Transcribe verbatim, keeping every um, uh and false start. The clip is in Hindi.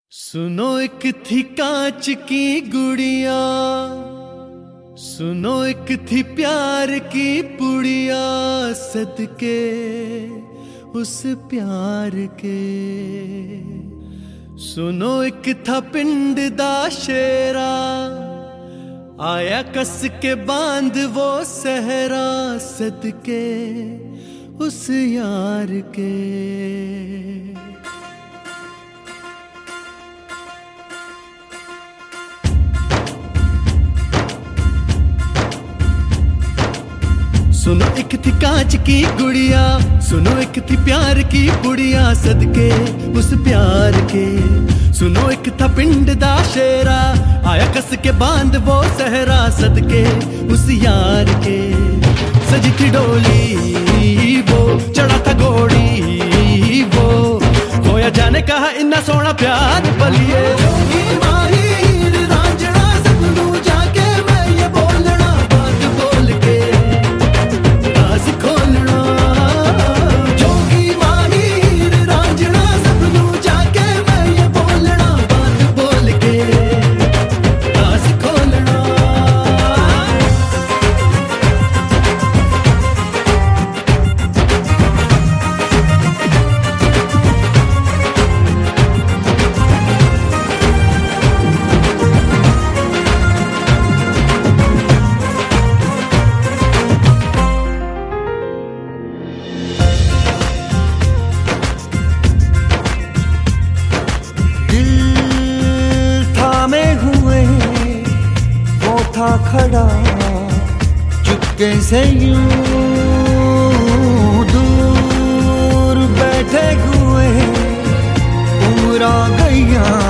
सुनो एक थी कांच की गुड़िया, सुनो एक थी प्यार की पुड़िया, सदके उस प्यार के। सुनो एक था पिंड दा शेरा, आया कस के बांध वो सहरा, सदके उस यार के। सुनो एक थी कांच की गुड़िया, सुनो एक थी प्यार की पुड़िया, सदके उस प्यार के। सुनो एक था पिंड दा शेरा, आया कस के बांध वो सहरा, सदके उस यार के। सजी थी डोली वो, चढ़ा था घोड़ी वो, खोया जाने कहा इन्ना सोना प्यार बलिए। था खड़ा चुपके से यूं दूर बैठे हुए, उम्र आ गई